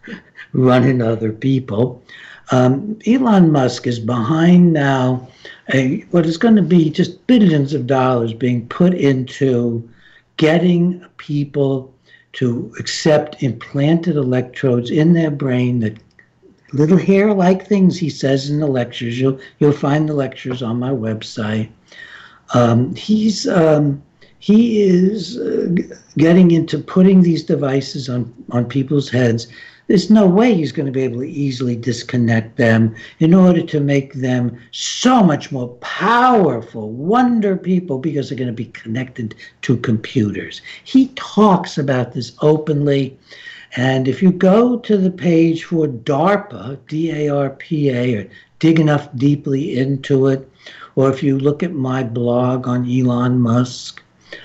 run into other people. Um, Elon Musk is behind now a, what is going to be just billions of dollars being put into getting people to accept implanted electrodes in their brain, that little hair-like things, he says in the lectures. You'll you'll find the lectures on my website. Um, he's um, he is uh, getting into putting these devices on on people's heads. There's no way he's going to be able to easily disconnect them in order to make them so much more powerful, wonder people, because they're going to be connected to computers. He talks about this openly. And if you go to the page for DARPA, D A R P A, or dig enough deeply into it, or if you look at my blog on Elon Musk,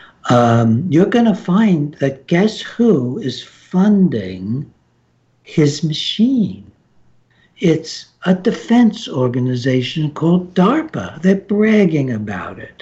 um, you're going to find that guess who is funding his machine? It's a defense organization called DARPA. They're bragging about it.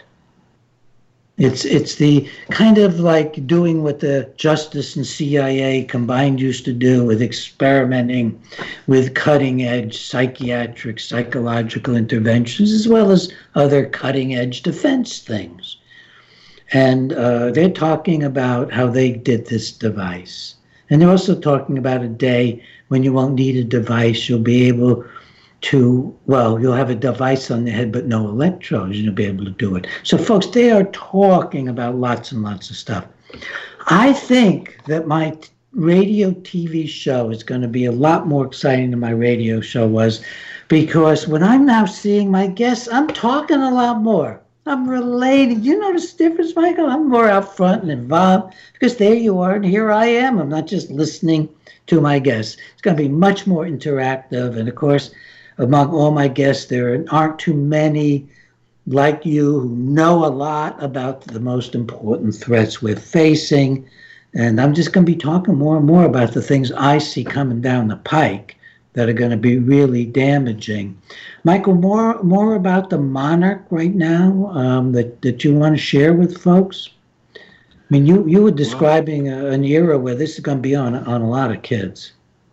It's it's the kind of like doing what the Justice and C I A combined used to do with experimenting with cutting-edge psychiatric, psychological interventions, as well as other cutting-edge defense things. And uh, they're talking about how they did this device. And they're also talking about a day when you won't need a device. You'll be able to, well, you'll have a device on the head but no electrodes, you'll be able to do it. So folks, they are talking about lots and lots of stuff. I think that my radio T V show is going to be a lot more exciting than my radio show was, because when I'm now seeing my guests, I'm talking a lot more. I'm relating. You notice the difference, Michael? I'm more out front and involved, because there you are and here I am. I'm not just listening to my guests. It's going to be much more interactive. And of course, among all my guests, there aren't too many like you who know a lot about the most important threats we're facing. And I'm just going to be talking more and more about the things I see coming down the pike that are going to be really damaging. Michael, more more about the Monarch right now um, that, that you want to share with folks? I mean, you, you were describing a, an era where this is going to be on, on a lot of kids.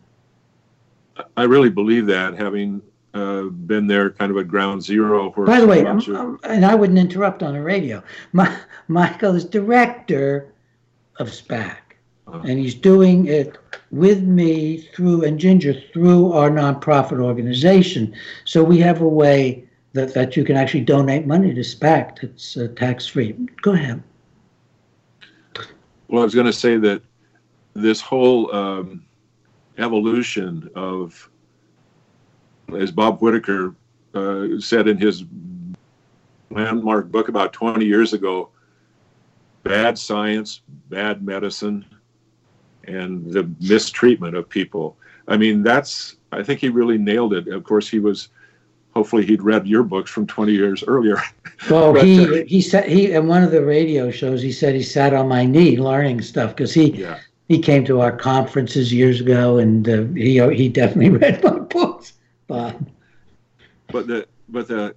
I really believe that, having uh, been there kind of at ground zero. Where By the way, of, um, and I wouldn't interrupt on the radio, My, Michael is director of SPAC, uh, and he's doing it with me through, and Ginger, through our nonprofit organization. So we have a way that, that you can actually donate money to SPAC. It's uh, tax-free. Go ahead. Well, I was going to say that this whole um, evolution of, as Bob Whitaker uh, said in his landmark book about twenty years ago, bad science, bad medicine, and the mistreatment of people. I mean, that's, I think he really nailed it. Of course, he was, hopefully he'd read your books from twenty years earlier. Well, but, he, uh, he said, he, in one of the radio shows, he said he sat on my knee learning stuff, because he, yeah. he came to our conferences years ago, and uh, he, he definitely read my books. Bob. But the, but the,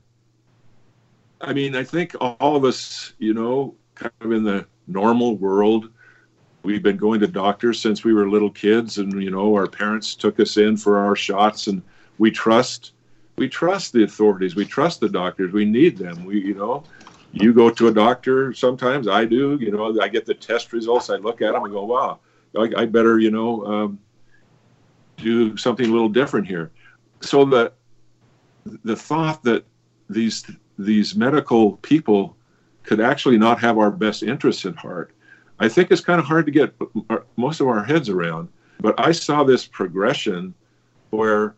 I mean, I think all of us, you know, kind of in the normal world, we've been going to doctors since we were little kids, and, you know, our parents took us in for our shots, and we trust, we trust the authorities. We trust the doctors. We need them. We, you know, you go to a doctor sometimes, I do, you know, I get the test results. I look at them and go, wow, I, I better, you know, um, do something a little different here. So the, the thought that these, these medical people could actually not have our best interests at heart, I think it's kind of hard to get most of our heads around. But I saw this progression where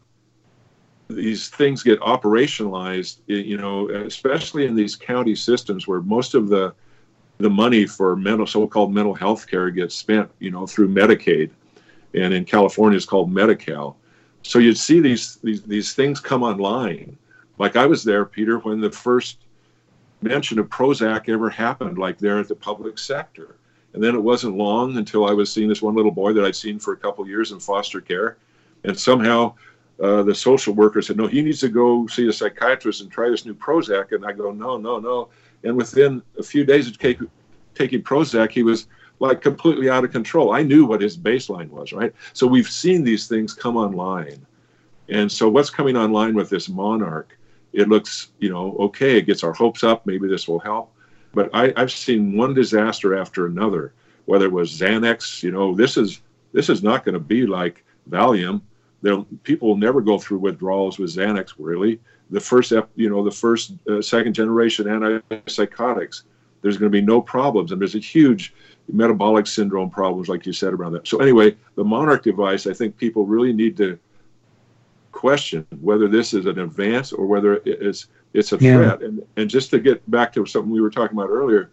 these things get operationalized, you know, especially in these county systems where most of the the money for mental, so-called mental health care gets spent, you know, through Medicaid, and in California it's called Medi-Cal. So you'd see these these these things come online. Like I was there, Peter, when the first mention of Prozac ever happened, like there at the public sector. And then it wasn't long until I was seeing this one little boy that I'd seen for a couple of years in foster care. And somehow uh, the social worker said, no, he needs to go see a psychiatrist and try this new Prozac. And I go, no, no, no. And within a few days of take, taking Prozac, he was like completely out of control. I knew what his baseline was, right? So we've seen these things come online. And so what's coming online with this Monarch? It looks, you know, okay, it gets our hopes up. Maybe this will help. But I, I've seen one disaster after another, whether it was Xanax, you know, this is this is not going to be like Valium. There, people will never go through withdrawals with Xanax, really. The first, you know, the first, uh, second generation antipsychotics, there's going to be no problems. And there's a huge metabolic syndrome problems, like you said, around that. So anyway, the Monarch device, I think people really need to question whether this is an advance or whether it's it's a threat. Yeah. And and just to get back to something we were talking about earlier,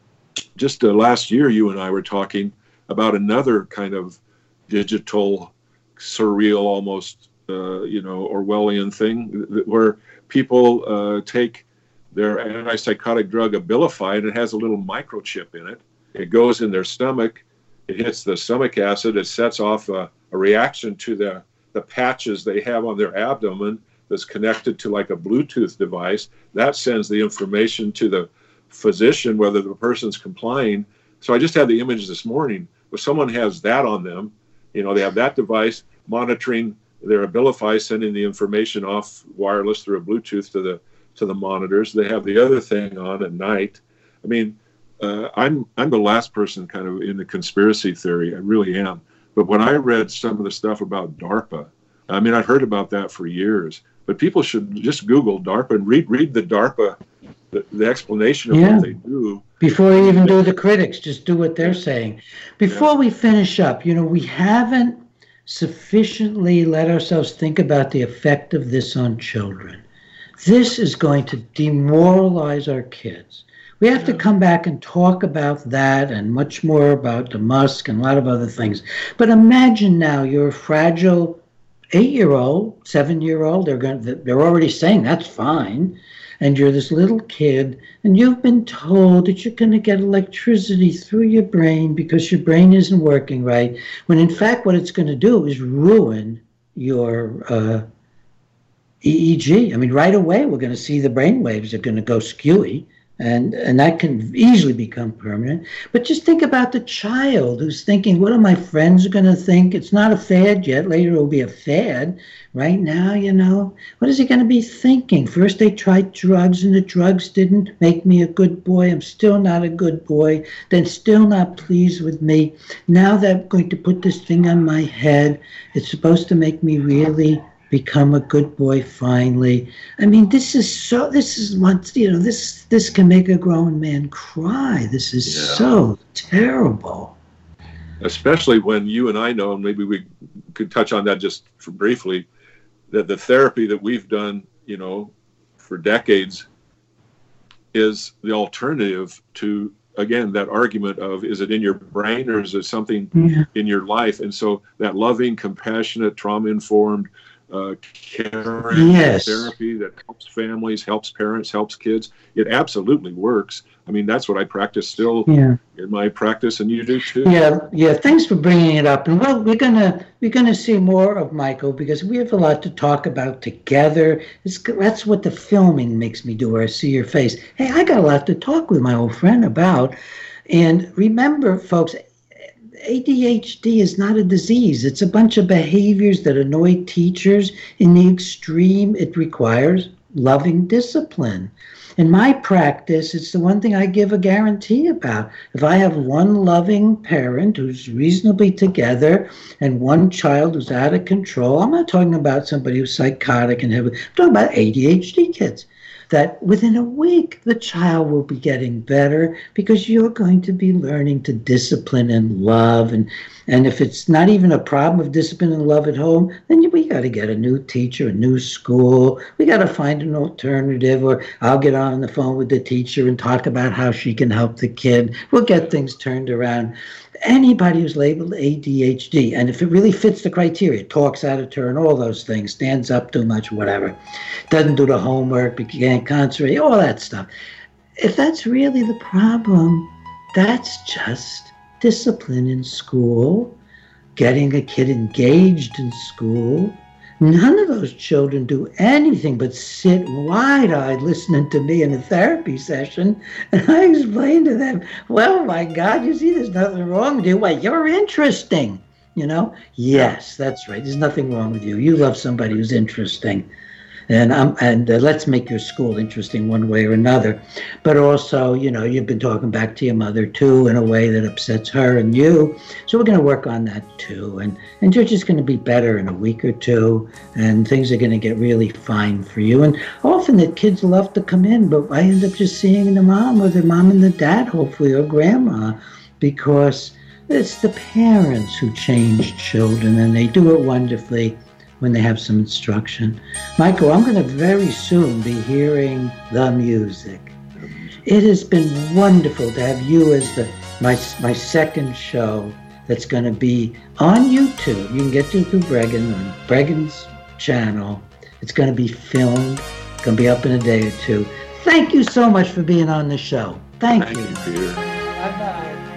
just uh, last year you and I were talking about another kind of digital, surreal, almost uh, you know, Orwellian thing where people uh, take their antipsychotic drug Abilify, and it has a little microchip in it. It goes in their stomach, it hits the stomach acid, it sets off a, a reaction to the the patches they have on their abdomen that's connected to like a Bluetooth device. That sends the information to the physician, whether the person's complying. So I just had the image this morning where someone has that on them. You know, they have that device monitoring their Abilify, sending the information off wireless through a Bluetooth to the to the monitors. They have the other thing on at night. I mean, uh, I'm I'm the last person kind of in the conspiracy theory. I really am. But when I read some of the stuff about DARPA, I mean, I've heard about that for years. but people should just Google DARPA and read read the DARPA, the, the explanation of Yeah. what they do. Before you even do the critics, just do what they're saying. Before we finish up, you know, we haven't sufficiently let ourselves think about the effect of this on children. This is going to demoralize our kids. We have to come back and talk about that and much more about the Musk and a lot of other things. But imagine now you're a fragile eight-year-old, seven-year-old. They're going. They're already saying that's fine. And you're this little kid, and you've been told that you're going to get electricity through your brain because your brain isn't working right, when in fact what it's going to do is ruin your uh, E E G. I mean, right away we're going to see the brain waves are going to go skewy, and, and that can easily become permanent. But just think about the child who's thinking, what are my friends going to think? It's not a fad yet. Later it will be a fad. Right now, you know, what is he going to be thinking? First they tried drugs, and the drugs didn't make me a good boy. I'm still not a good boy. Then still not pleased with me. Now they're going to put this thing on my head. It's supposed to make me really become a good boy finally. I mean, this is so, this is what, you know, this, this can make a grown man cry. This is yeah. so terrible. Especially when you and I know, and maybe we could touch on that just for briefly, that the therapy that we've done, you know, for decades is the alternative to, again, that argument of, is it in your brain or is it something yeah. in your life? And so that loving, compassionate, trauma-informed, uh, caring yes. therapy that helps families, helps parents, helps kids, it absolutely works. I mean, that's what I practice still yeah. in my practice, and you do too. Yeah, yeah. Thanks for bringing it up. And well, we're gonna we're gonna see more of Michael because we have a lot to talk about together. It's, that's what the filming makes me do. Where I see your face. Hey, I got a lot to talk with my old friend about. And remember, folks, A D H D is not a disease. It's a bunch of behaviors that annoy teachers. In the extreme, it requires loving discipline. In my practice, it's the one thing I give a guarantee about. If I have one loving parent who's reasonably together and one child who's out of control, I'm not talking about somebody who's psychotic and heavy, I'm talking about A D H D kids, that within a week, the child will be getting better because you're going to be learning to discipline and love. And, and if it's not even a problem of discipline and love at home, then we got to get a new teacher, a new school. We got to find an alternative, or I'll get on the phone with the teacher and talk about how she can help the kid. We'll get things turned around. Anybody who's labeled A D H D, and if it really fits the criteria, talks out of turn, all those things, stands up too much, whatever, doesn't do the homework, can't concentrate, all that stuff. If that's really the problem, that's just discipline in school, getting a kid engaged in school. None of those children do anything but sit wide-eyed listening to me in a therapy session, and I explain to them, well, my God, you see, there's nothing wrong with you. Wait, you're interesting, you know? Yes, that's right. There's nothing wrong with you. You love somebody who's interesting. And um, and uh, let's make your school interesting one way or another. But also, you know, you've been talking back to your mother, too, in a way that upsets her and you. So we're going to work on that, too. And, and you're just going to be better in a week or two. And things are going to get really fine for you. And often the kids love to come in, but I end up just seeing the mom or the mom and the dad, hopefully, or grandma, because it's the parents who change children, and they do it wonderfully when they have some instruction. Michael, I'm going to very soon be hearing the music. It has been wonderful to have you as the my my second show that's going to be on YouTube. You can get to through Bregan, on Bregan's channel. It's going to be filmed. It's going to be up in a day or two. Thank you so much for being on the show. Thank, Thank you. you, Peter. Bye-bye.